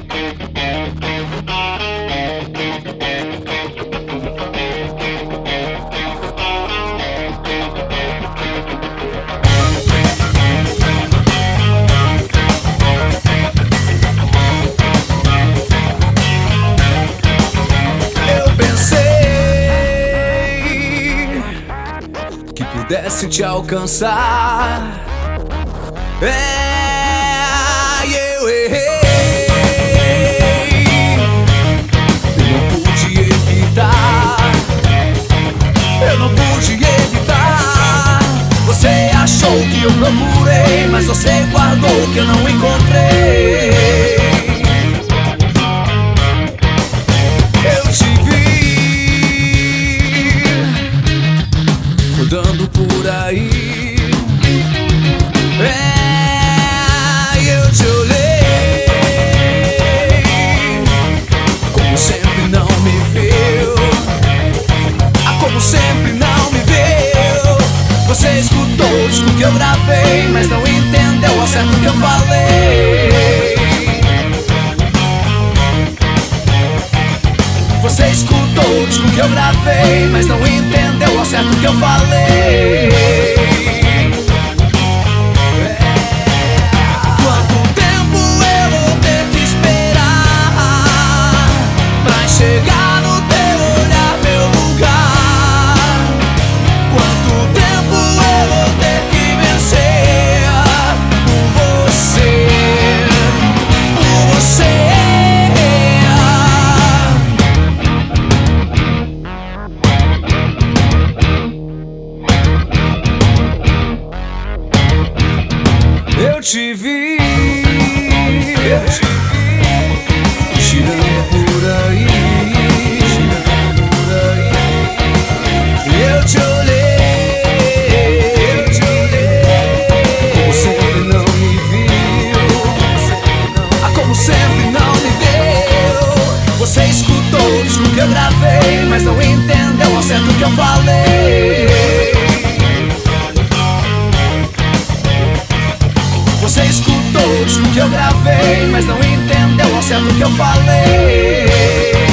Pudesse te alcançar, eu errei. Eu não pude evitar, eu não pude evitar. Você achou que eu procurei, mas você guardou o que eu não encontrei. Eu te vi rodando por aí, eu te olhei, como sempre não me viu, como sempre não me viu. Você escutou o disco que eu gravei, mas não entendeu ao certo o que eu falei. Você escutou o disco que eu gravei, mas não entendeu ao certo o que eu falei. Quanto tempo eu vou ter que esperar pra chegar no teu olhar, meu lugar? Quanto tempo eu vou ter que vencer por você, por você? Eu te vi, girando por aí, eu te olhei, como sempre não me viu, como sempre não me viu. Você escutou o disco que eu gravei, mas não entendeu ao certo o que eu falei. Você escutou o disco que eu gravei, mas não entendeu ao certo o que eu falei.